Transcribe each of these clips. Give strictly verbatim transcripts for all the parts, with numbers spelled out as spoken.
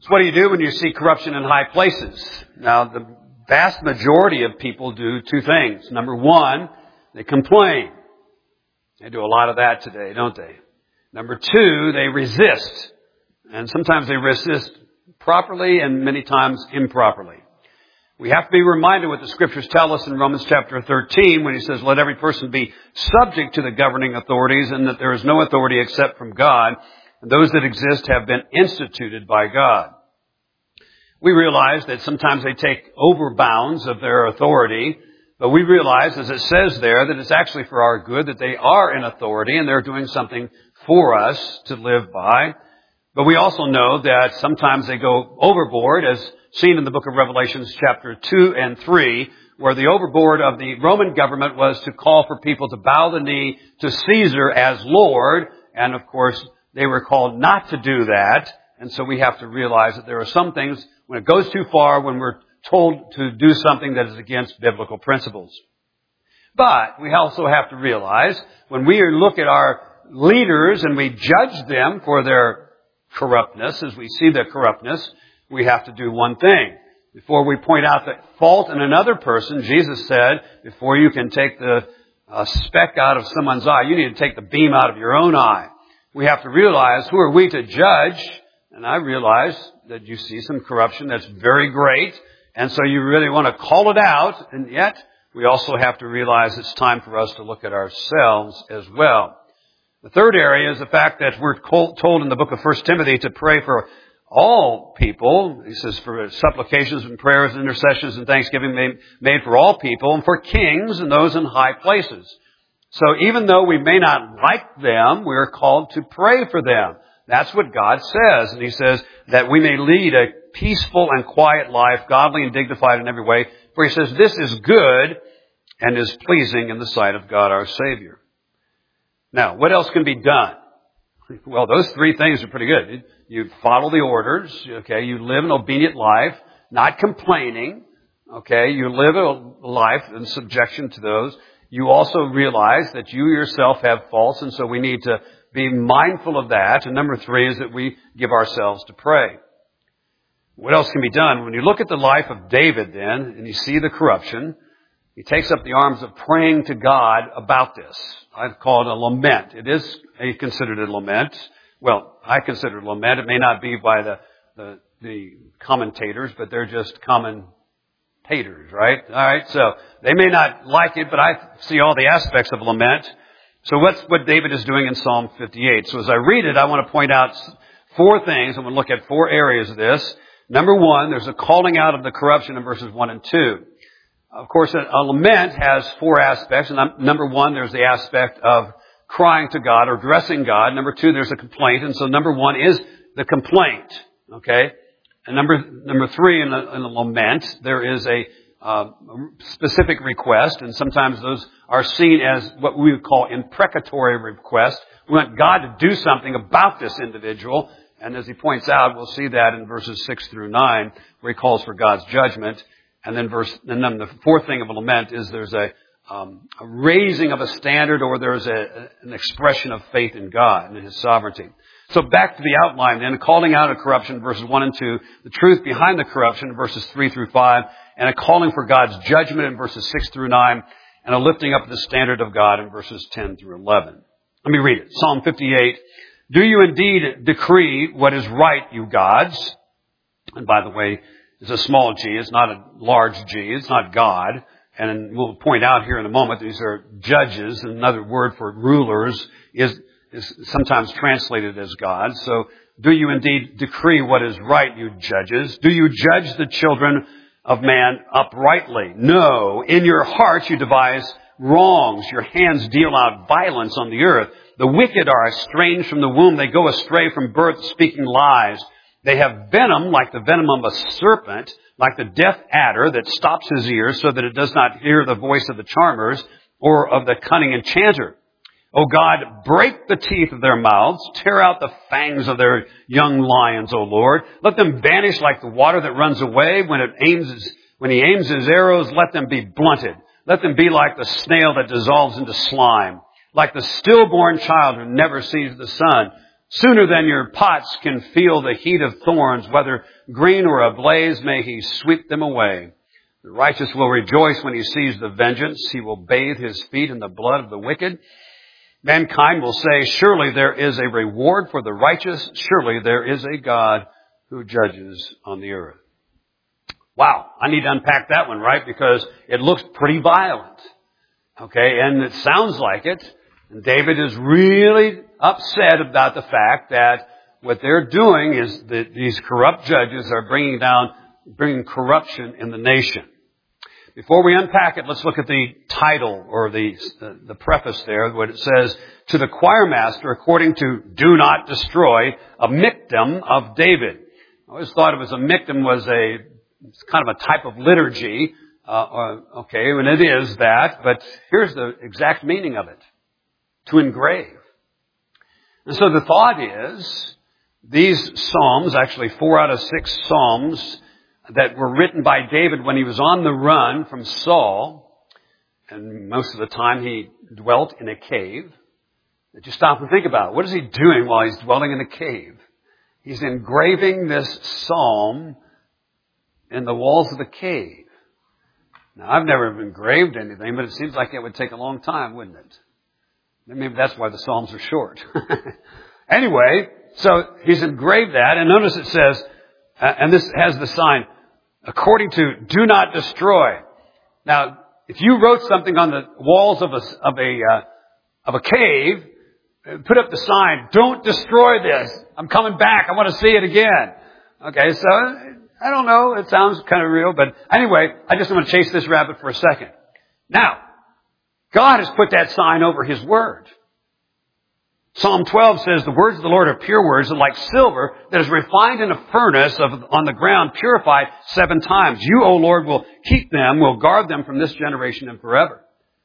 So what do you do when you see corruption in high places? Now, the vast majority of people do two things. Number one, they complain. They do a lot of that today, don't they? Number two, they resist. And sometimes they resist properly and many times improperly. We have to be reminded what the Scriptures tell us in Romans chapter thirteen when he says, let every person be subject to the governing authorities and that there is no authority except from God. And those that exist have been instituted by God. We realize that sometimes they take over bounds of their authority, but we realize, as it says there, that it's actually for our good, that they are in authority and they're doing something for us to live by. But we also know that sometimes they go overboard, as seen in the book of Revelations chapter two and three, where the overboard of the Roman government was to call for people to bow the knee to Caesar as Lord. And of course, they were called not to do that. And so we have to realize that there are some things, when it goes too far, when we're told to do something that is against biblical principles. But we also have to realize, when we look at our leaders and we judge them for their corruptness, as we see their corruptness, we have to do one thing. Before we point out the fault in another person, Jesus said, before you can take the uh, speck out of someone's eye, you need to take the beam out of your own eye. We have to realize, who are we to judge? And I realize that you see some corruption that's very great, and so you really want to call it out, and yet we also have to realize it's time for us to look at ourselves as well. The third area is the fact that we're told in the book of First Timothy to pray for all people. He says for supplications and prayers and intercessions and thanksgiving made, made for all people and for kings and those in high places. So even though we may not like them, we're called to pray for them. That's what God says. And he says that we may lead a peaceful and quiet life, godly and dignified in every way. For he says this is good and is pleasing in the sight of God our Savior. Now, what else can be done? Well, those three things are pretty good. You follow the orders, okay? You live an obedient life, not complaining, okay? You live a life in subjection to those. You also realize that you yourself have faults, and so we need to be mindful of that. And number three is that we give ourselves to pray. What else can be done? When you look at the life of David then, and you see the corruption, he takes up the arms of praying to God about this. I call it a lament. It is considered a lament. Well, I consider it a lament. It may not be by the, the, the commentators, but they're just commentators, right? All right. So they may not like it, but I see all the aspects of lament. So what's what David is doing in Psalm fifty-eight? So as I read it, I want to point out four things. I'm going to look at four areas of this. Number one, there's a calling out of the corruption in verses one and two. Of course, a, a lament has four aspects. And number one, there's the aspect of crying to God or addressing God. Number two, there's a complaint. And so number one is the complaint. Okay? And number number three, in a, in a lament, there is a uh, specific request. And sometimes those are seen as what we would call imprecatory requests. We want God to do something about this individual. And as he points out, we'll see that in verses six through nine, where he calls for God's judgment. And then verse, and then the fourth thing of a lament is there's a, um, a raising of a standard, or there's a, an expression of faith in God and His sovereignty. So back to the outline then, calling out of corruption, verses one and two, the truth behind the corruption, verses three through five, and a calling for God's judgment in verses six through nine, and a lifting up of the standard of God in verses ten through eleven. Let me read it. Psalm fifty-eight. Do you indeed decree what is right, you gods? And by the way, it's a small g. It's not a large g. It's not God. And we'll point out here in a moment, these are judges. Another word for rulers is, is sometimes translated as God. So do you indeed decree what is right, you judges? Do you judge the children of man uprightly? No. In your hearts you devise wrongs. Your hands deal out violence on the earth. The wicked are estranged from the womb. They go astray from birth, speaking lies. They have venom like the venom of a serpent, like the deaf adder that stops his ears so that it does not hear the voice of the charmers or of the cunning enchanter. O God, break the teeth of their mouths. Tear out the fangs of their young lions, O Lord. Let them vanish like the water that runs away. When it aims his, when he aims his arrows, let them be blunted. Let them be like the snail that dissolves into slime. Like the stillborn child who never sees the sun. Sooner than your pots can feel the heat of thorns, whether green or ablaze, may he sweep them away. The righteous will rejoice when he sees the vengeance. He will bathe his feet in the blood of the wicked. Mankind will say, surely there is a reward for the righteous. Surely there is a God who judges on the earth. Wow, I need to unpack that one, right? Because it looks pretty violent. Okay, and it sounds like it. And David is really upset about the fact that what they're doing is that these corrupt judges are bringing down, bringing corruption in the nation. Before we unpack it, let's look at the title or the, the, the preface there, what it says, to the choir master, according to Do Not Destroy, a Miktam of David. I always thought it was a Miktam was a, it's kind of a type of liturgy. Uh, okay, and it is that, but here's the exact meaning of it. To engrave. And so the thought is, these psalms, actually four out of six psalms that were written by David when he was on the run from Saul, and most of the time he dwelt in a cave. That you stop and think about it. What is he doing while he's dwelling in a cave? He's engraving this psalm in the walls of the cave. Now, I've never engraved anything, but it seems like it would take a long time, wouldn't it? Maybe that's why the Psalms are short. Anyway, so he's engraved that, and notice it says, uh, and this has the sign, according to Do Not Destroy. Now, if you wrote something on the walls of a of a uh, of a cave, put up the sign, Don't destroy this. I'm coming back. I want to see it again. Okay, so I don't know. It sounds kind of real, but anyway, I just want to chase this rabbit for a second. Now, God has put that sign over His Word. Psalm twelve says, the words of the Lord are pure words, and like silver that is refined in a furnace of, on the ground, purified seven times. You, O Lord, will keep them, will guard them from this generation and forever.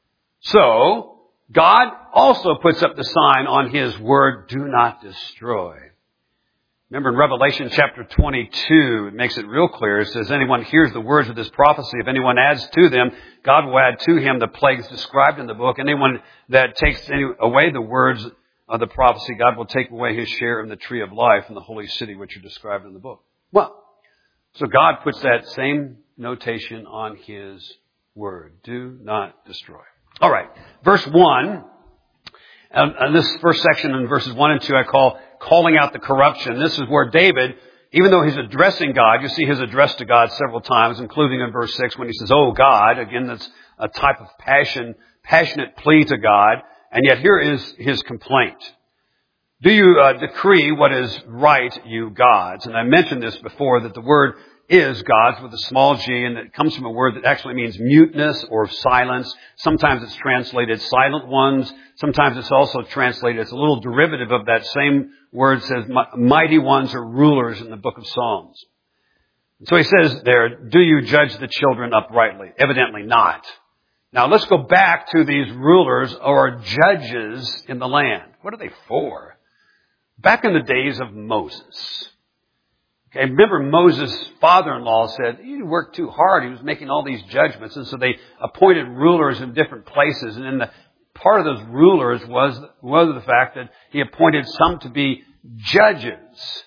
So, God also puts up the sign on His Word, do not destroy. Remember in Revelation chapter twenty-two, it makes it real clear. It says, anyone hears the words of this prophecy, if anyone adds to them, God will add to him the plagues described in the book. Anyone that takes any, away the words of the prophecy, God will take away his share in the tree of life in the holy city, which are described in the book. Well, so God puts that same notation on His Word. Do not destroy. All right. Verse one. And, and this first section in verses one and two I call calling out the corruption. This is where David, even though he's addressing God, you see his address to God several times, including in verse six when he says, oh God. Again, that's a type of passion, passionate plea to God. And yet here is his complaint. Do you uh, decree what is right, you gods? And I mentioned this before, that the word is gods with a small g, and it comes from a word that actually means muteness or silence. Sometimes it's translated silent ones. Sometimes it's also translated, it's a little derivative of that same word, says mighty ones or rulers in the book of Psalms. And so he says there, do you judge the children uprightly? Evidently not. Now let's go back to these rulers or judges in the land. What are they for? Back in the days of Moses. Okay, remember Moses' father-in-law said, he worked too hard. He was making all these judgments. And so they appointed rulers in different places. And then the, part of those rulers was, was the fact that he appointed some to be judges.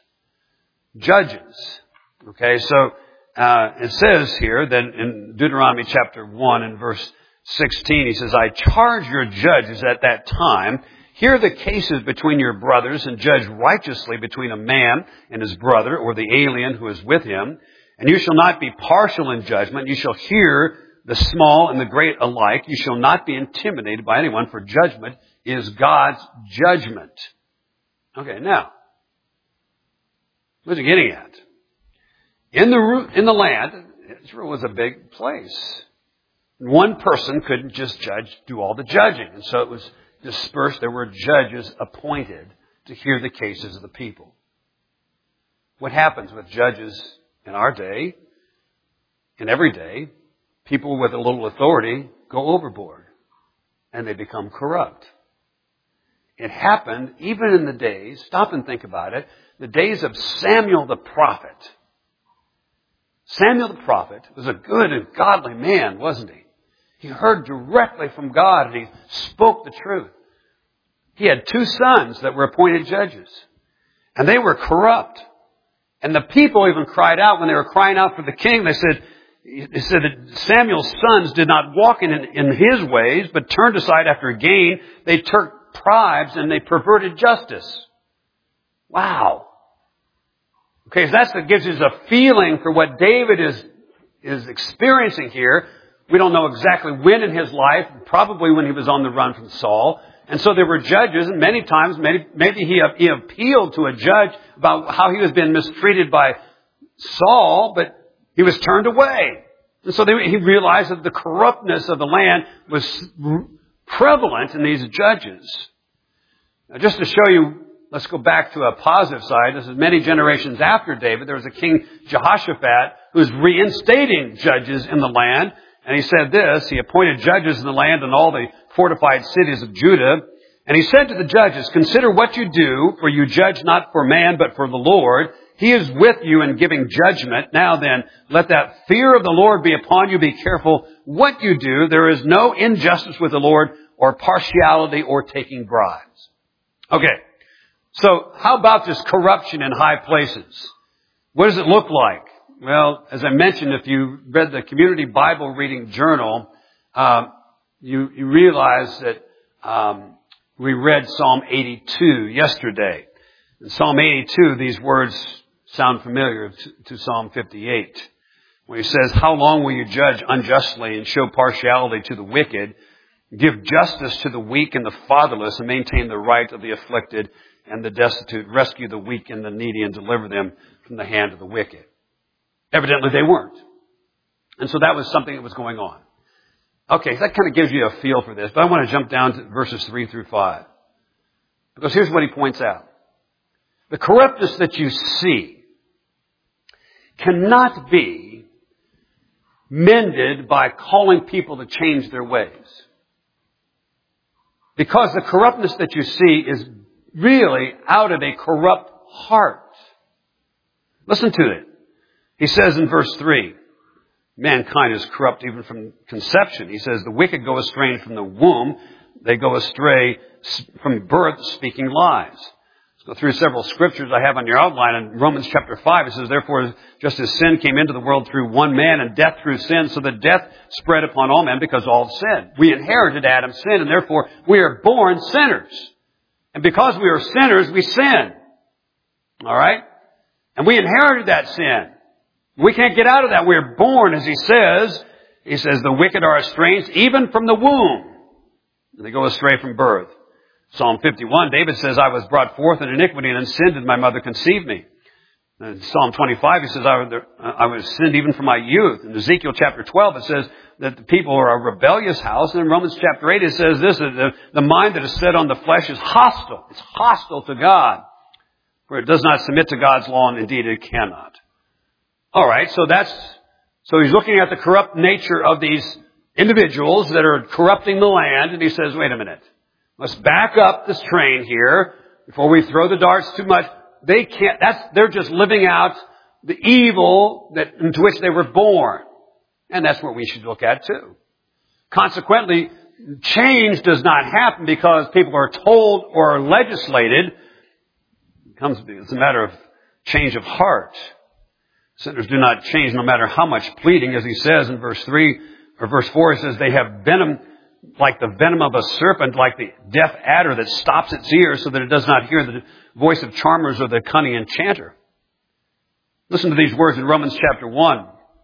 Judges. Okay, so uh, it says here that in Deuteronomy chapter one and verse sixteen, he says, I charge your judges at that time, hear the cases between your brothers and judge righteously between a man and his brother or the alien who is with him. And you shall not be partial in judgment. You shall hear the small and the great alike. You shall not be intimidated by anyone, for judgment is God's judgment. Okay, now, what's he getting at? In the, in the land, Israel was a big place. One person couldn't just judge, do all the judging. And so it was dispersed. There were judges appointed to hear the cases of the people. What happens with judges in our day, in every day, people with a little authority go overboard and they become corrupt. It happened even in the days, stop and think about it, the days of Samuel the prophet. Samuel the prophet was a good and godly man, wasn't he? He heard directly from God and he spoke the truth. He had two sons that were appointed judges. And they were corrupt. And the people even cried out when they were crying out for the king. They said, they said that Samuel's sons did not walk in, in his ways, but turned aside after gain. They took bribes and they perverted justice. Wow. Okay, so that's what gives us a feeling for what David is, is experiencing here. We don't know exactly when in his life, probably when he was on the run from Saul. And so there were judges, and many times, maybe, maybe he, he appealed to a judge about how he was being mistreated by Saul, but he was turned away. And so they, he realized that the corruptness of the land was prevalent in these judges. Now, just to show you, let's go back to a positive side. This is many generations after David. There was a king Jehoshaphat who was reinstating judges in the land. And he said this, he appointed judges in the land and all the fortified cities of Judah. And he said to the judges, consider what you do, for you judge not for man, but for the Lord. He is with you in giving judgment. Now then, let that fear of the Lord be upon you. Be careful what you do. There is no injustice with the Lord or partiality or taking bribes. Okay. So how about this corruption in high places? What does it look like? Well, as I mentioned, if you read the Community Bible Reading Journal, um, you, you realize that um, we read Psalm eighty-two yesterday. In Psalm eighty-two, these words sound familiar to, to Psalm fifty-eight, when he says, how long will you judge unjustly and show partiality to the wicked, give justice to the weak and the fatherless, and maintain the right of the afflicted and the destitute, rescue the weak and the needy, and deliver them from the hand of the wicked? Evidently they weren't. And so that was something that was going on. Okay, so that kind of gives you a feel for this, but I want to jump down to verses three through five. Because here's what he points out. The corruptness that you see cannot be mended by calling people to change their ways. Because the corruptness that you see is really out of a corrupt heart. Listen to it. He says in verse three, mankind is corrupt even from conception. He says, the wicked go astray from the womb. They go astray from birth, speaking lies. Let's go through several scriptures I have on your outline. In Romans chapter five, it says, therefore, just as sin came into the world through one man and death through sin, so that death spread upon all men because all sinned. We inherited Adam's sin, and therefore we are born sinners. And because we are sinners, we sin. All right? And we inherited that sin. We can't get out of that. We're born, as he says. He says, the wicked are estranged even from the womb. And they go astray from birth. Psalm fifty-one, David says, I was brought forth in iniquity, and in sin did my mother conceive me. In Psalm twenty-five, he says, I was, I was sinned even from my youth. In Ezekiel chapter twelve, it says that the people are a rebellious house. And in Romans chapter eight, it says this, that the, the mind that is set on the flesh is hostile. It's hostile to God. For it does not submit to God's law, and indeed it cannot. All right, so that's, so he's looking at the corrupt nature of these individuals that are corrupting the land, and he says, wait a minute, let's back up this train here before we throw the darts too much. They can't, that's, they're just living out the evil that, into which they were born. And that's what we should look at too. Consequently, change does not happen because people are told or legislated. It comes, it's a matter of change of heart. Sinners do not change no matter how much pleading, as he says in verse three or verse four. He says they have venom like the venom of a serpent, like the deaf adder that stops its ears so that it does not hear the voice of charmers or the cunning enchanter. Listen to these words in Romans chapter one.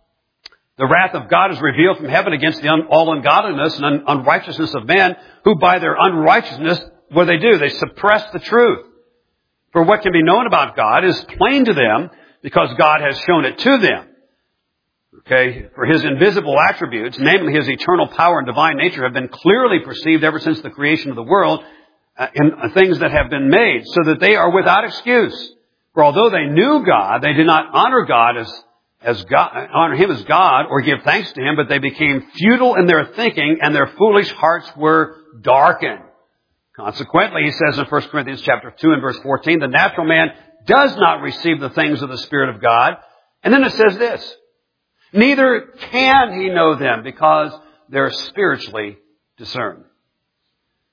The wrath of God is revealed from heaven against the un- all ungodliness and un- unrighteousness of men, who by their unrighteousness, what do they do? They suppress the truth. For what can be known about God is plain to them, because God has shown it to them. Okay, for his invisible attributes, namely his eternal power and divine nature, have been clearly perceived ever since the creation of the world uh, in uh, things that have been made, so that they are without excuse. For although they knew God, they did not honor God as as God, honor him as God, or give thanks to him, but they became futile in their thinking, and their foolish hearts were darkened. Consequently, he says in First Corinthians chapter two and verse fourteen, the natural man does not receive the things of the Spirit of God. And then it says this, neither can he know them because they're spiritually discerned.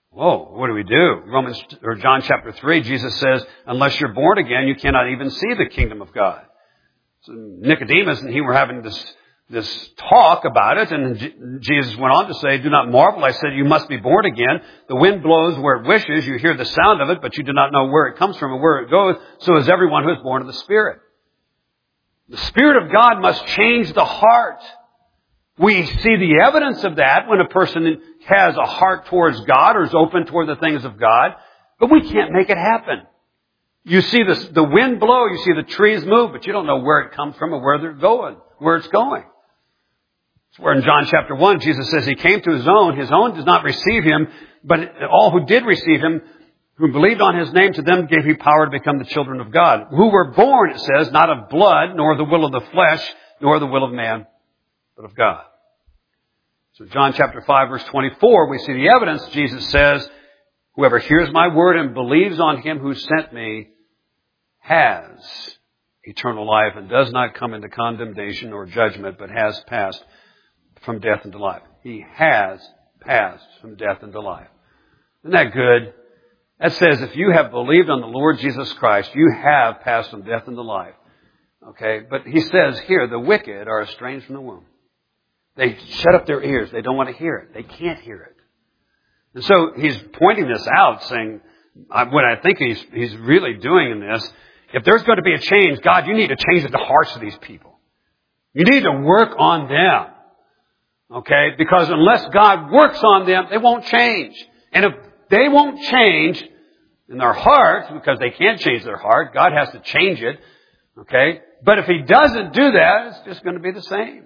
Whoa, what do we do? Romans or John chapter three, Jesus says, unless you're born again, you cannot even see the kingdom of God. So Nicodemus and he were having this this talk about it, and J- Jesus went on to say, do not marvel, I said you must be born again. The wind blows where it wishes, you hear the sound of it, but you do not know where it comes from or where it goes. So is everyone who is born of the Spirit. The Spirit of God must change the heart. We see the evidence of that when a person has a heart towards God or is open toward the things of God, but we can't make it happen. You see the, the wind blow, you see the trees move, but you don't know where it comes from or where they're going, where it's going. It's where in John chapter one, Jesus says he came to his own. His own does not receive him, but all who did receive him, who believed on his name, to them gave he power to become the children of God. Who were born, it says, not of blood, nor the will of the flesh, nor the will of man, but of God. So John chapter five, verse twenty-four, we see the evidence. Jesus says, whoever hears my word and believes on him who sent me has eternal life and does not come into condemnation or judgment, but has passed from death into life. He has passed from death into life. Isn't that good? That says if you have believed on the Lord Jesus Christ, you have passed from death into life. Okay? But he says here, the wicked are estranged from the womb. They shut up their ears. They don't want to hear it. They can't hear it. And so he's pointing this out, saying, what I think he's, he's really doing in this, if there's going to be a change, God, you need to change the hearts of these people. You need to work on them. Okay? Because unless God works on them, they won't change. And if they won't change in their hearts, because they can't change their heart, God has to change it. Okay? But if he doesn't do that, it's just going to be the same.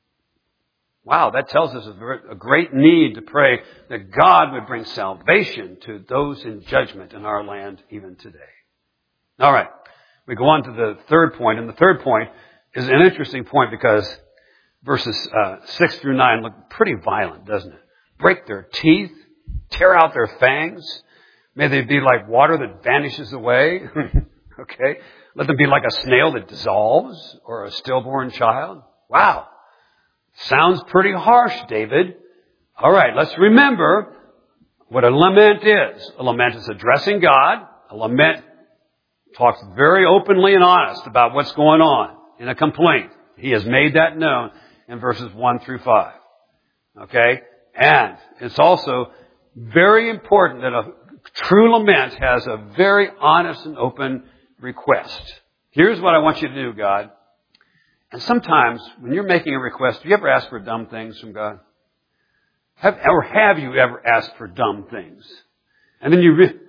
Wow, that tells us a great need to pray that God would bring salvation to those in judgment in our land even today. All right. We go on to the third point, and the third point is an interesting point because verses uh, six through nine look pretty violent, doesn't it? Break their teeth, tear out their fangs. May they be like water that vanishes away. Okay? Let them be like a snail that dissolves or a stillborn child. Wow. Sounds pretty harsh, David. All right, let's remember what a lament is. A lament is addressing God. A lament talks very openly and honest about what's going on in a complaint. He has made that known in verses one through five. Okay? And it's also very important that a true lament has a very honest and open request. Here's what I want you to do, God. And sometimes, when you're making a request, do you ever ask for dumb things from God? Have, or have you ever asked for dumb things? And then you, re-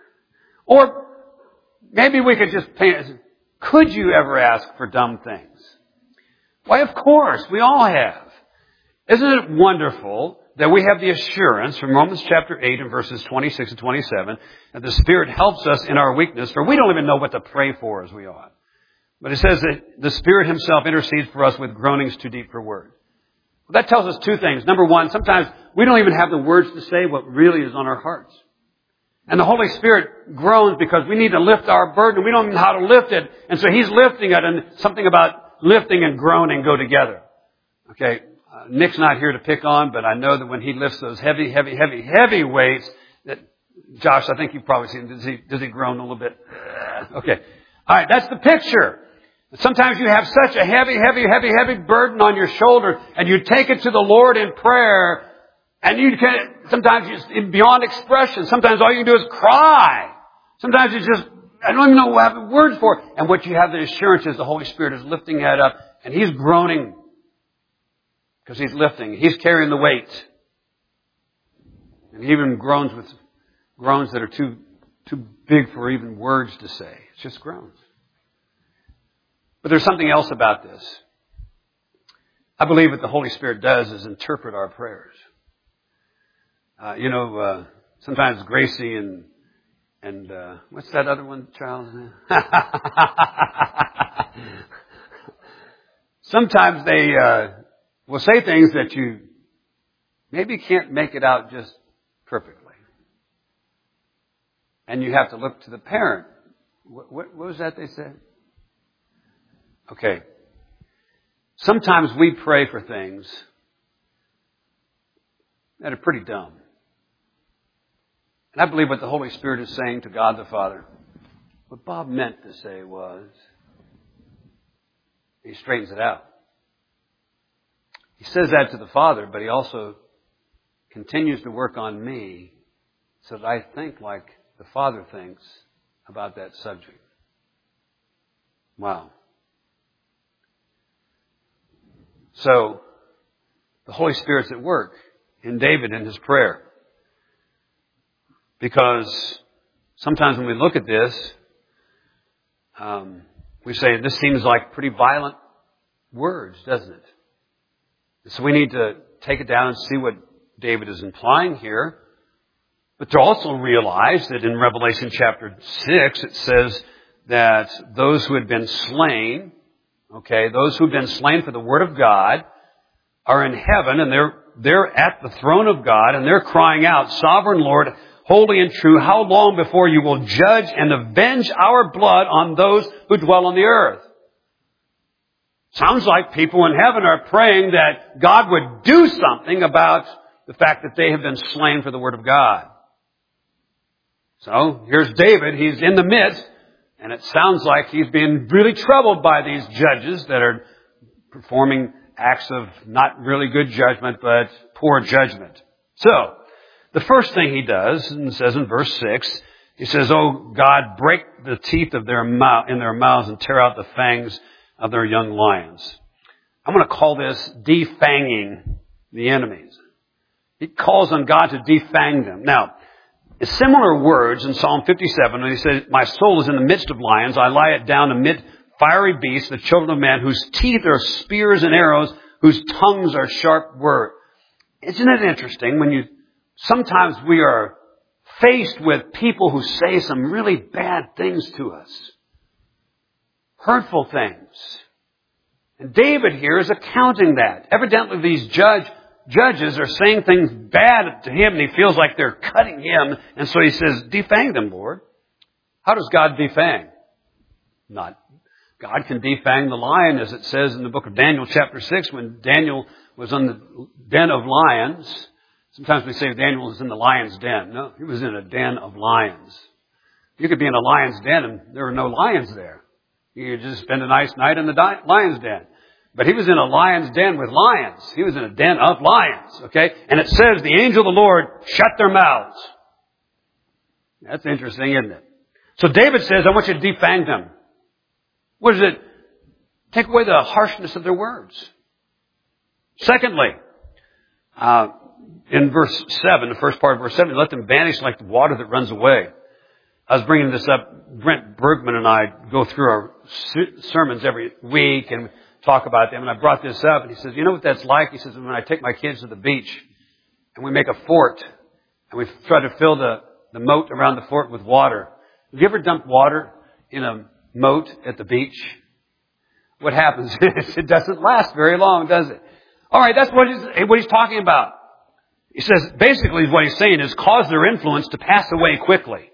or maybe we could just paint it. Could you ever ask for dumb things? Why, of course, we all have. Isn't it wonderful that we have the assurance from Romans chapter eight and verses twenty-six and twenty-seven that the Spirit helps us in our weakness, for we don't even know what to pray for as we ought. But it says that the Spirit himself intercedes for us with groanings too deep for words. Well, that tells us two things. Number one, sometimes we don't even have the words to say what really is on our hearts. And the Holy Spirit groans because we need to lift our burden. We don't know how to lift it. And so he's lifting it, and something about lifting and groaning go together. Okay, uh, Nick's not here to pick on, but I know that when he lifts those heavy, heavy, heavy, heavy weights, that Josh, I think you've probably seen, does he, does he groan a little bit? Okay. All right, that's the picture. Sometimes you have such a heavy, heavy, heavy, heavy burden on your shoulder, and you take it to the Lord in prayer, and you can, sometimes it's beyond expression. Sometimes all you can do is cry. Sometimes you just, I don't even know what I have words for. And what you have the assurance is the Holy Spirit is lifting that up, and he's groaning because he's lifting. He's carrying the weight. And he even groans with groans that are too, too big for even words to say. It's just groans. But there's something else about this. I believe what the Holy Spirit does is interpret our prayers. Uh, you know, uh, sometimes Gracie and, and, uh, what's that other one, Charles? Sometimes they, uh, will say things that you maybe can't make it out just perfectly. And you have to look to the parent. What, what, what was that they said? Okay. Sometimes we pray for things that are pretty dumb. And I believe what the Holy Spirit is saying to God the Father, what Bob meant to say was, he straightens it out. He says that to the Father, but he also continues to work on me so that I think like the Father thinks about that subject. Wow. So, the Holy Spirit's at work in David in his prayer. Because sometimes when we look at this, um, we say, this seems like pretty violent words, doesn't it? So we need to take it down and see what David is implying here. But to also realize that in Revelation chapter six, it says that those who had been slain, okay, those who have been slain for the Word of God are in heaven, and they're, they're at the throne of God, and they're crying out, Sovereign Lord, holy and true, how long before you will judge and avenge our blood on those who dwell on the earth? Sounds like people in heaven are praying that God would do something about the fact that they have been slain for the Word of God. So, here's David. He's in the midst, and it sounds like he's being really troubled by these judges that are performing acts of not really good judgment, but poor judgment. So, the first thing he does, and it says in verse six, he says, Oh God, break the teeth of their mouth, in their mouths and tear out the fangs of their young lions. I'm going to call this defanging the enemies. He calls on God to defang them. Now, similar words in Psalm fifty-seven, when he says, My soul is in the midst of lions, I lie it down amid fiery beasts, the children of man, whose teeth are spears and arrows, whose tongues are sharp words. Isn't it interesting when you, sometimes we are faced with people who say some really bad things to us. Hurtful things. And David here is accounting that. Evidently these judge, judges are saying things bad to him, and he feels like they're cutting him. And so he says, defang them, Lord. How does God defang? Not. God can defang the lion, as it says in the book of Daniel chapter six, when Daniel was in the den of lions. Sometimes we say Daniel was in the lion's den. No, he was in a den of lions. You could be in a lion's den and there were no lions there. You could just spend a nice night in the di- lion's den. But he was in a lion's den with lions. He was in a den of lions, okay? And it says the angel of the Lord shut their mouths. That's interesting, isn't it? So David says, I want you to defang them. What is it? Take away the harshness of their words. Secondly, uh, in verse seven, the first part of verse seven, let them vanish like the water that runs away. I was bringing this up. Brent Bergman and I go through our sermons every week and talk about them. And I brought this up, and he says, you know what that's like? He says, when I take my kids to the beach and we make a fort and we try to fill the, the moat around the fort with water. Have you ever dumped water in a moat at the beach? What happens is it doesn't last very long, does it? All right, that's what he's, what he's talking about. He says, basically what he's saying is cause their influence to pass away quickly.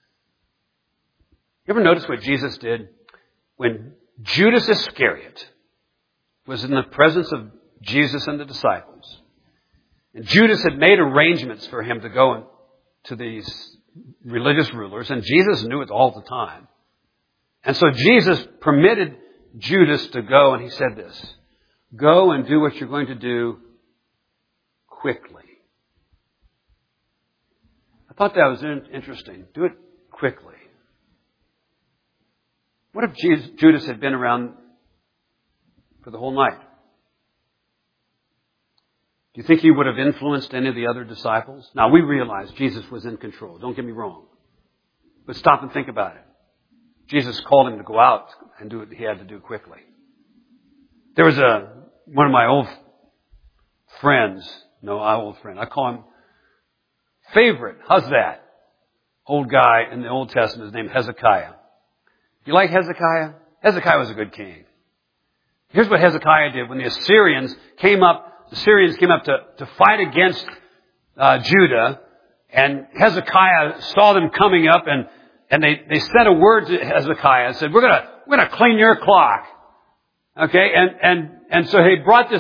You ever notice what Jesus did? When Judas Iscariot was in the presence of Jesus and the disciples, and Judas had made arrangements for him to go to these religious rulers, and Jesus knew it all the time. And so Jesus permitted Judas to go, and he said this, go and do what you're going to do quickly. I thought that was interesting. Do it quickly. What if Jesus, Judas had been around for the whole night? Do you think he would have influenced any of the other disciples? Now, we realize Jesus was in control. Don't get me wrong. But stop and think about it. Jesus called him to go out and do what he had to do quickly. There was a one of my old friends. No, my old friend. I call him favorite. How's that? Old guy in the Old Testament is named Hezekiah. You like Hezekiah? Hezekiah was a good king. Here's what Hezekiah did. When the Assyrians came up, the Syrians came up to, to fight against uh, Judah, and Hezekiah saw them coming up, and, and they, they sent a word to Hezekiah and said, we're gonna, we're gonna clean your clock. Okay? And, and, and so he brought this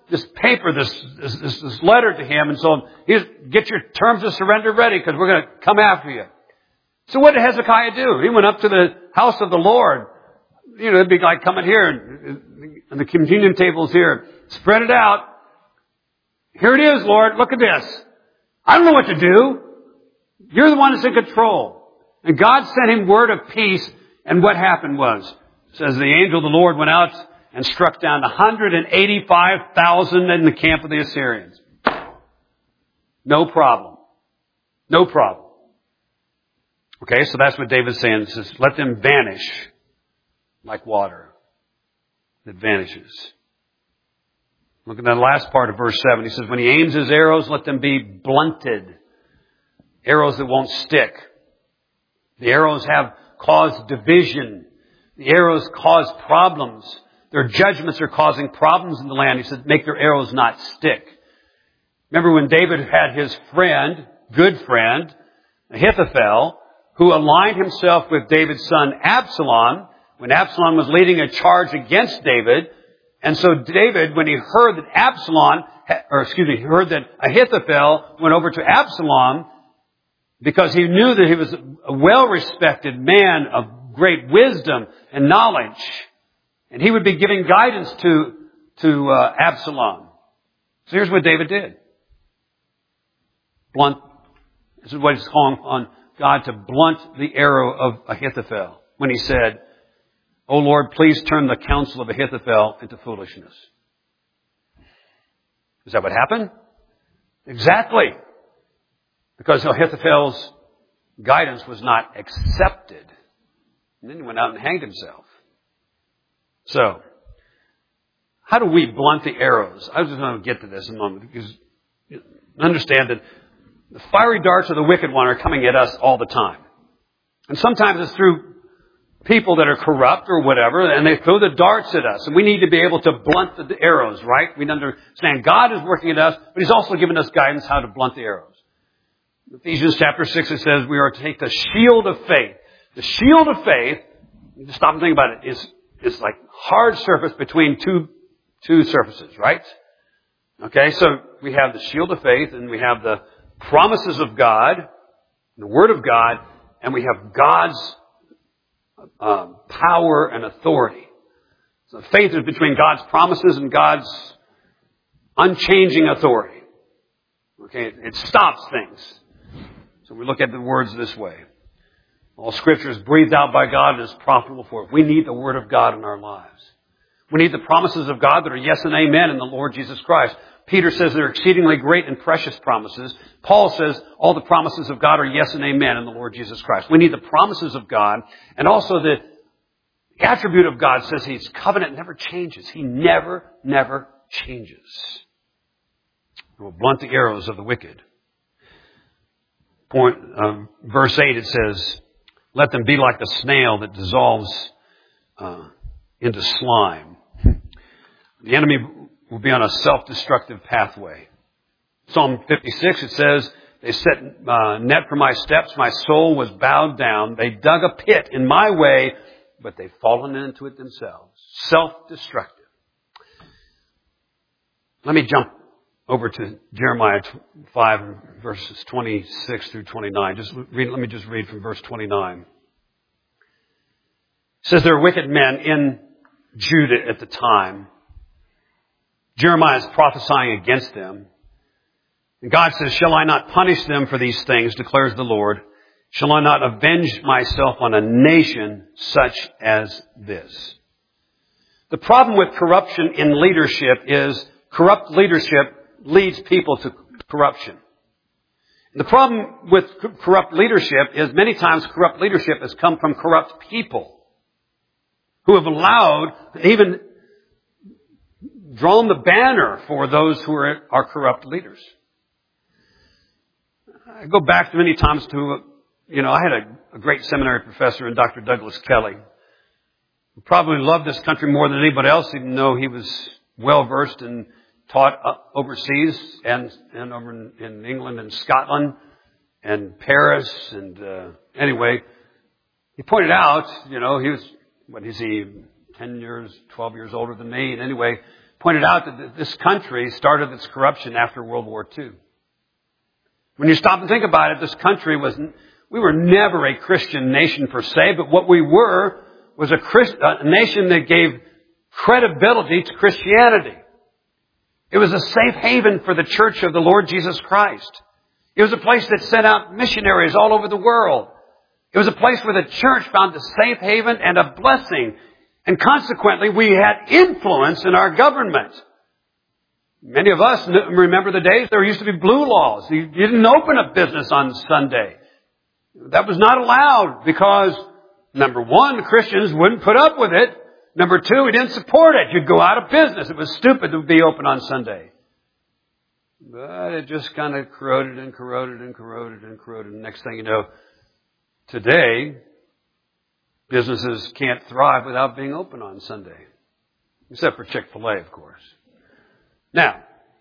this paper, this, this, this, this letter to him. And so he's, get your terms of surrender ready because we're going to come after you. So what did Hezekiah do? He went up to the house of the Lord. You know, it'd be like coming here and, and the communion table's here. Spread it out. Here it is, Lord. Look at this. I don't know what to do. You're the one that's in control. And God sent him word of peace. And what happened was, it says the angel of the Lord went out and struck down one hundred eighty-five thousand in the camp of the Assyrians. No problem. No problem. Okay, so that's what David's saying. It says, let them vanish like water that vanishes. Look at that last part of verse seven. He says, when he aims his arrows, let them be blunted. Arrows that won't stick. The arrows have caused division. The arrows cause problems. Their judgments are causing problems in the land. He said, make their arrows not stick. Remember when David had his friend, good friend, Ahithophel, who aligned himself with David's son Absalom, when Absalom was leading a charge against David. And so David, when he heard that Absalom, or excuse me, he heard that Ahithophel went over to Absalom, because he knew that he was a well-respected man of great wisdom and knowledge. And he would be giving guidance to, to uh, Absalom. So here's what David did. Blunt. This is what he's calling on God to blunt the arrow of Ahithophel. When he said, O Lord, please turn the counsel of Ahithophel into foolishness. Is that what happened? Exactly. Because Ahithophel's guidance was not accepted. And then he went out and hanged himself. So, how do we blunt the arrows? I was just going to get to this in a moment. Because understand that the fiery darts of the wicked one are coming at us all the time. And sometimes it's through people that are corrupt or whatever, and they throw the darts at us. And we need to be able to blunt the arrows, right? We understand God is working at us, but He's also given us guidance how to blunt the arrows. Ephesians chapter six, it says we are to take the shield of faith. The shield of faith, just stop and think about it, is, is like hard surface between two, two surfaces, right? Okay, so we have the shield of faith, and we have the promises of God, the Word of God, and we have God's uh, power and authority. So faith is between God's promises and God's unchanging authority. Okay, it, it stops things. So we look at the words this way. All Scripture is breathed out by God and is profitable for it. We need the Word of God in our lives. We need the promises of God that are yes and amen in the Lord Jesus Christ. Peter says they're exceedingly great and precious promises. Paul says all the promises of God are yes and amen in the Lord Jesus Christ. We need the promises of God, and also the attribute of God says His covenant never changes. He never, never changes. It will blunt the arrows of the wicked. Point, uh, verse eight, it says, let them be like the snail that dissolves uh, into slime. The enemy will be on a self-destructive pathway. Psalm fifty-six, it says, they set uh, net for my steps. My soul was bowed down. They dug a pit in my way, but they've fallen into it themselves. Self-destructive. Let me jump over to Jeremiah five, verses twenty-six through twenty-nine. Just read, let me just read from verse twenty-nine. It says there are wicked men in Judah at the time. Jeremiah is prophesying against them. And God says, shall I not punish them for these things, declares the Lord? Shall I not avenge myself on a nation such as this? The problem with corruption in leadership is corrupt leadership leads people to corruption. And the problem with corrupt leadership is many times corrupt leadership has come from corrupt people who have allowed, even drawn the banner for those who are, are corrupt leaders. I go back many times to, you know, I had a, a great seminary professor in Doctor Douglas Kelly, who probably loved this country more than anybody else, even though he was well-versed and taught overseas and, and over in, in England and Scotland and Paris. And uh, anyway, he pointed out, you know, he was, what is he, ten years, twelve years older than me. And anyway, pointed out that this country started its corruption after World War Two. When you stop and think about it, this country was, we were never a Christian nation per se, but what we were was a, Christ, a nation that gave credibility to Christianity. It was a safe haven for the Church of the Lord Jesus Christ. It was a place that sent out missionaries all over the world. It was a place where the church found a safe haven and a blessing. And consequently, we had influence in our government. Many of us remember the days there used to be blue laws. You didn't open a business on Sunday. That was not allowed because, number one, Christians wouldn't put up with it. Number two, we didn't support it. You'd go out of business. It was stupid to be open on Sunday. But it just kind of corroded and corroded and corroded and corroded. And next thing you know, today, businesses can't thrive without being open on Sunday. Except for Chick-fil-A, of course. Now,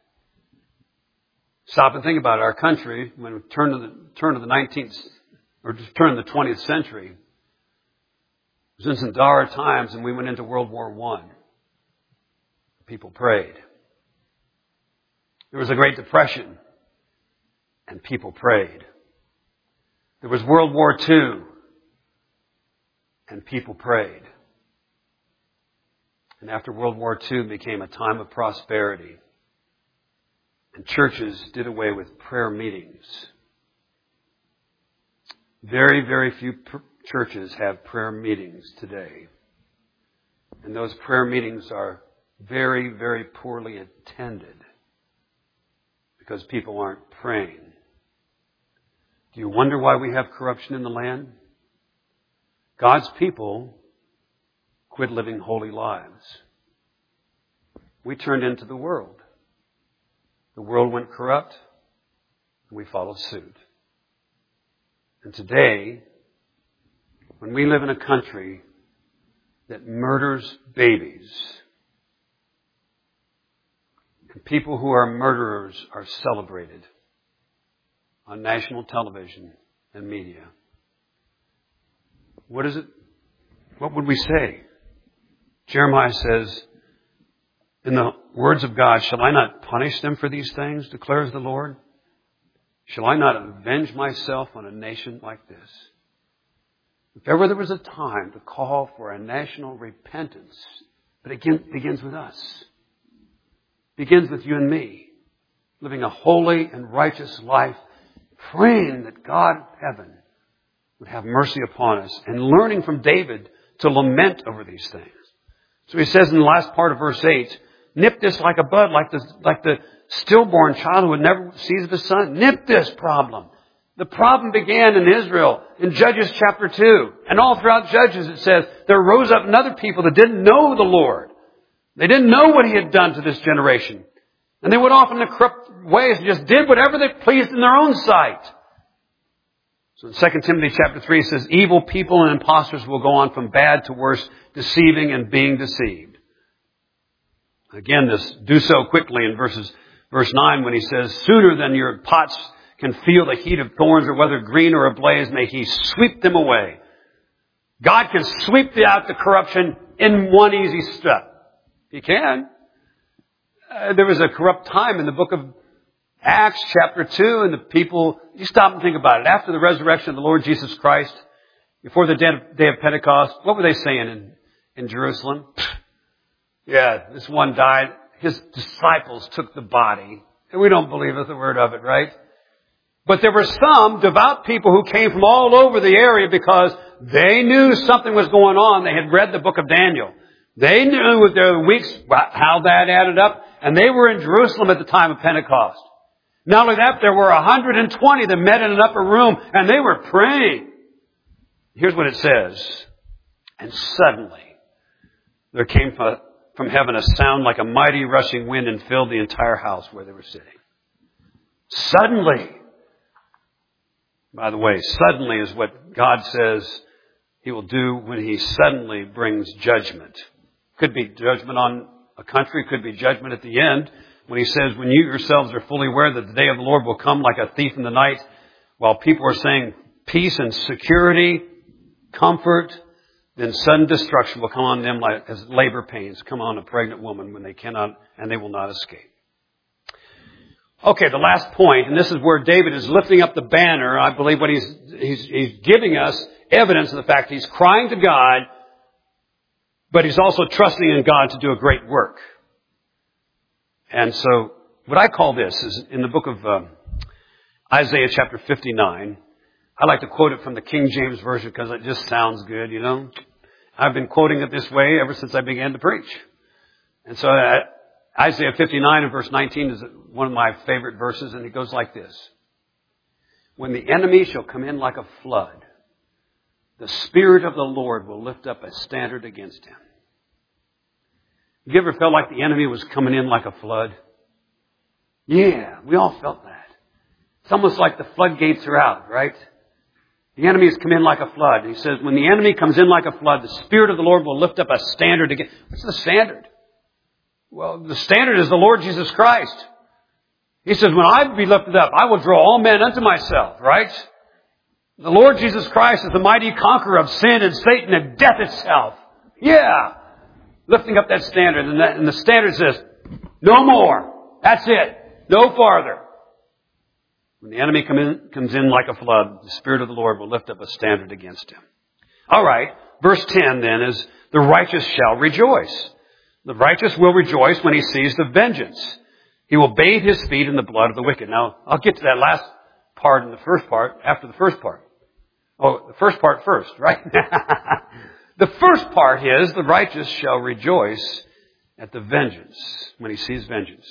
stop and think about it. Our country, when we turn to the turn of the nineteenth, or turn of the twentieth century, it was in some dire times, and we went into World War One. People prayed. There was a Great Depression, and people prayed. There was World War Two, and people prayed. And after World War Two became a time of prosperity, and churches did away with prayer meetings. Very, very few pr- churches have prayer meetings today. And those prayer meetings are very, very poorly attended because people aren't praying. Do you wonder why we have corruption in the land? God's people quit living holy lives. We turned into the world. The world went corrupt, and we followed suit. And today, when we live in a country that murders babies, and people who are murderers are celebrated on national television and media, what is it? What would we say? Jeremiah says, in the words of God, shall I not punish them for these things, declares the Lord? Shall I not avenge myself on a nation like this? If ever there was a time to call for a national repentance, but it begins with us. It begins with you and me, living a holy and righteous life, praying that God of heaven would have mercy upon us, and learning from David to lament over these things. So he says in the last part of verse eight, nip this like a bud, like the, like the stillborn child who would never seize the sun. Nip this problem. The problem began in Israel in Judges chapter two. And all throughout Judges it says there rose up another people that didn't know the Lord. They didn't know what He had done to this generation. And they went off in the corrupt ways and just did whatever they pleased in their own sight. So in Second Timothy chapter three it says, evil people and impostors will go on from bad to worse, deceiving and being deceived. Again, this do so quickly in verses, verse nine when he says, sooner than your pots can feel the heat of thorns, or whether green or ablaze, may He sweep them away. God can sweep out the corruption in one easy step. He can. Uh, there was a corrupt time in the book of Acts chapter two, and the people, you stop and think about it. After the resurrection of the Lord Jesus Christ, before the day of Pentecost, what were they saying in, in Jerusalem? Yeah, this one died. His disciples took the body. And we don't believe a word of it, right? But there were some devout people who came from all over the area because they knew something was going on. They had read the book of Daniel. They knew with their weeks how that added up. And they were in Jerusalem at the time of Pentecost. Not only that, there were one hundred twenty that met in an upper room and they were praying. Here's what it says. And suddenly there came from heaven a sound like a mighty rushing wind and filled the entire house where they were sitting. Suddenly. By the way, suddenly is what God says He will do when He suddenly brings judgment. Could be judgment on a country, could be judgment at the end. When He says, when you yourselves are fully aware that the day of the Lord will come like a thief in the night, while people are saying peace and security, comfort, then sudden destruction will come on them like as labor pains come on a pregnant woman when they cannot and they will not escape. Okay, the last point, and this is where David is lifting up the banner. I believe what he's, he's, he's giving us evidence of the fact that he's crying to God, but he's also trusting in God to do a great work. And so, what I call this is in the book of um, Isaiah chapter fifty-nine. I like to quote it from the King James Version because it just sounds good, you know. I've been quoting it this way ever since I began to preach. And so uh, Isaiah fifty-nine and verse nineteen is one of my favorite verses, and it goes like this. When the enemy shall come in like a flood, the Spirit of the Lord will lift up a standard against him. Have you ever felt like the enemy was coming in like a flood? Yeah, we all felt that. It's almost like the floodgates are out, right? The enemy has come in like a flood. He says, when the enemy comes in like a flood, the Spirit of the Lord will lift up a standard against. What's the standard? Well, the standard is the Lord Jesus Christ. He says, when I be lifted up, I will draw all men unto myself, right? The Lord Jesus Christ is the mighty conqueror of sin and Satan and death itself. Yeah. Lifting up that standard. And, that, and the standard says, no more. That's it. No farther. When the enemy come in, comes in like a flood, the Spirit of the Lord will lift up a standard against him. All right. Verse ten then is, the righteous shall rejoice. The righteous will rejoice when he sees the vengeance. He will bathe his feet in the blood of the wicked. Now, I'll get to that last part in the first part, after the first part. Oh, the first part first, right? The first part is, the righteous shall rejoice at the vengeance, when he sees vengeance.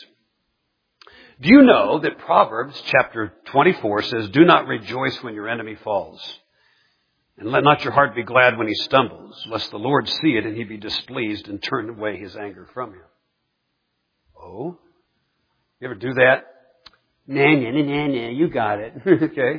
Do you know that Proverbs chapter twenty-four says, do not rejoice when your enemy falls, and let not your heart be glad when he stumbles, lest the Lord see it and he be displeased and turn away his anger from him. Oh? You ever do that? Nah, nah, nah, nah, nah, you got it. Okay.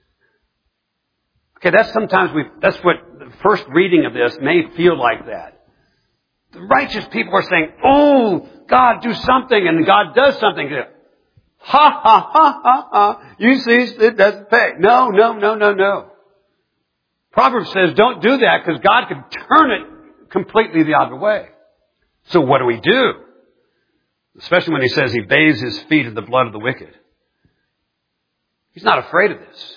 Okay, that's sometimes we, that's what the first reading of this may feel like that. The righteous people are saying, oh, God, do something, and God does something. Ha, ha, ha, ha, ha. You see, it doesn't pay. No, no, no, no, no. Proverbs says don't do that because God could turn it completely the other way. So what do we do? Especially when he says he bathes his feet in the blood of the wicked. He's not afraid of this.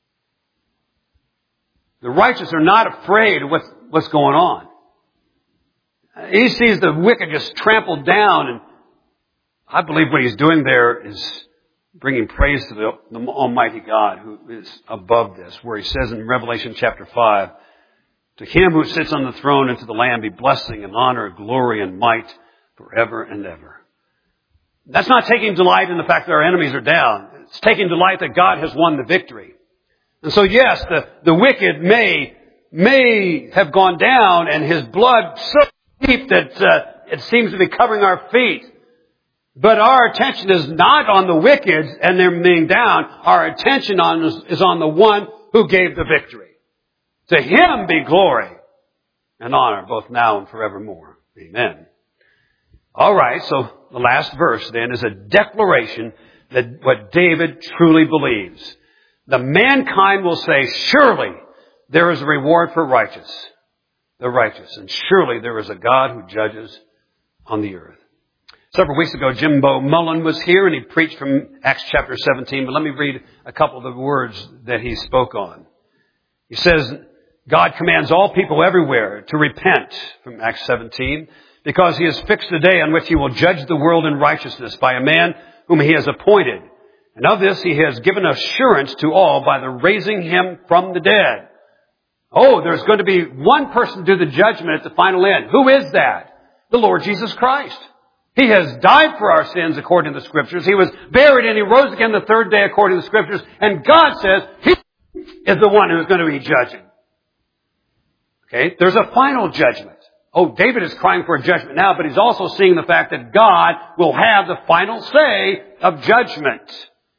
The righteous are not afraid of what's, what's going on. He sees the wicked just trampled down, and I believe what he's doing there is bringing praise to the, the Almighty God who is above this, where he says in Revelation chapter five, to him who sits on the throne and to the Lamb be blessing and honor, glory and might forever and ever. That's not taking delight in the fact that our enemies are down. It's taking delight that God has won the victory. And so yes, the, the wicked may, may have gone down and his blood so deep that uh, it seems to be covering our feet. But our attention is not on the wicked and them being down. Our attention on is, is on the one who gave the victory. To him be glory and honor both now and forevermore. Amen. All right, so the last verse then is a declaration that what David truly believes. The mankind will say, surely there is a reward for righteous, the righteous, and surely there is a God who judges on the earth. Several weeks ago, Jimbo Mullen was here and he preached from Acts chapter seventeen, but let me read a couple of the words that he spoke on. He says, God commands all people everywhere to repent, from Acts seventeen, because he has fixed a day on which he will judge the world in righteousness by a man whom he has appointed. And of this he has given assurance to all by the raising him from the dead. Oh, there's going to be one person to do the judgment at the final end. Who is that? The Lord Jesus Christ. He has died for our sins according to the Scriptures. He was buried and he rose again the third day according to the Scriptures. And God says he is the one who's going to be judging. Okay, there's a final judgment. Oh, David is crying for a judgment now, but he's also seeing the fact that God will have the final say of judgment.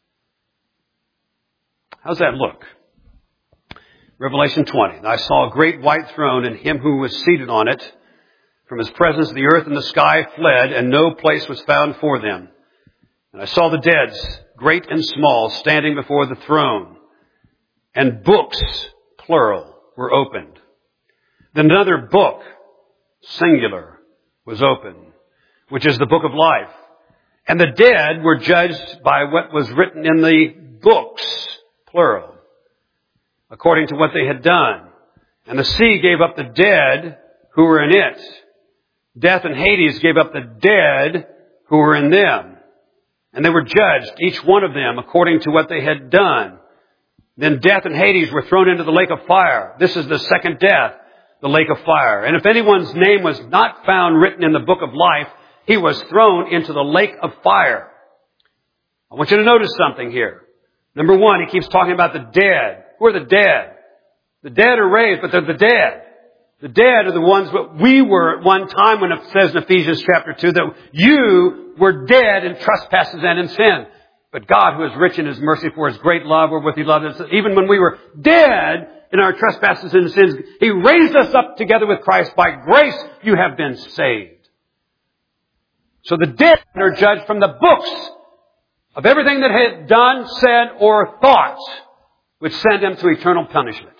How's that look? Revelation twenty. And I saw a great white throne and him who was seated on it. From his presence the earth and the sky fled, and no place was found for them. And I saw the dead, great and small, standing before the throne. And books, plural, were opened. Then another book, singular, was opened, which is the book of life. And the dead were judged by what was written in the books, plural, according to what they had done. And the sea gave up the dead who were in it. Death and Hades gave up the dead who were in them. And they were judged, each one of them, according to what they had done. Then death and Hades were thrown into the lake of fire. This is the second death, the lake of fire. And if anyone's name was not found written in the book of life, he was thrown into the lake of fire. I want you to notice something here. Number one, he keeps talking about the dead. Who are the dead? The dead are raised, but they're the dead. The dead are the ones that we were at one time, when it says in Ephesians chapter two that you were dead in trespasses and in sin. But God, who is rich in His mercy for His great love wherewith He loved us, even when we were dead in our trespasses and sins, He raised us up together with Christ. By grace you have been saved. So the dead are judged from the books of everything that they had done, said, or thought, which send them to eternal punishment.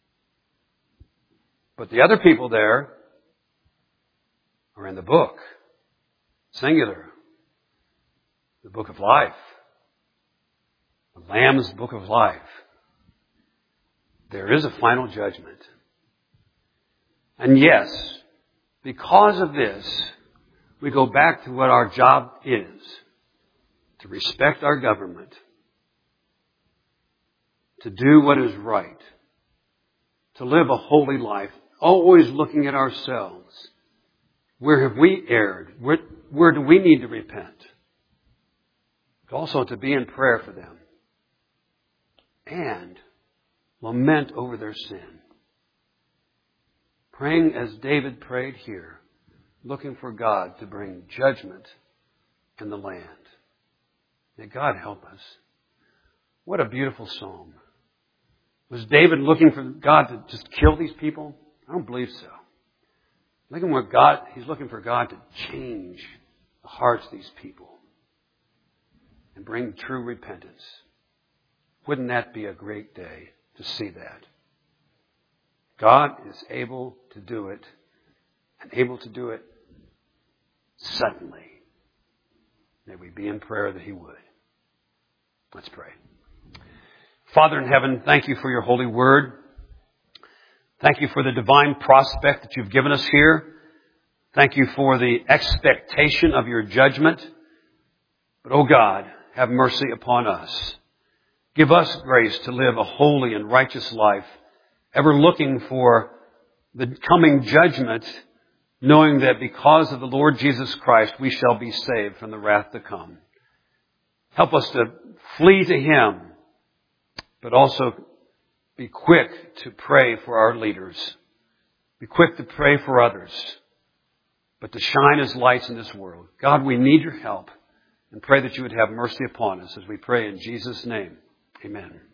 But the other people there are in the book, singular, the book of life, the Lamb's book of life. There is a final judgment. And yes, because of this, we go back to what our job is, to respect our government, to do what is right, to live a holy life, always looking at ourselves. Where have we erred? Where, where do we need to repent? But also to be in prayer for them. And lament over their sin. Praying as David prayed here, looking for God to bring judgment in the land. May God help us. What a beautiful psalm. Was David looking for God to just kill these people? I don't believe so. Looking where God, he's looking for God to change the hearts of these people and bring true repentance. Wouldn't that be a great day to see that? God is able to do it, and able to do it suddenly. May we be in prayer that He would. Let's pray. Father in heaven, thank You for Your holy word. Thank You for the divine prospect that You've given us here. Thank You for the expectation of Your judgment. But, oh God, have mercy upon us. Give us grace to live a holy and righteous life, ever looking for the coming judgment, knowing that because of the Lord Jesus Christ, we shall be saved from the wrath to come. Help us to flee to Him, but also be quick to pray for our leaders. Be quick to pray for others, but to shine as lights in this world. God, we need Your help, and pray that You would have mercy upon us as we pray in Jesus' name. Amen.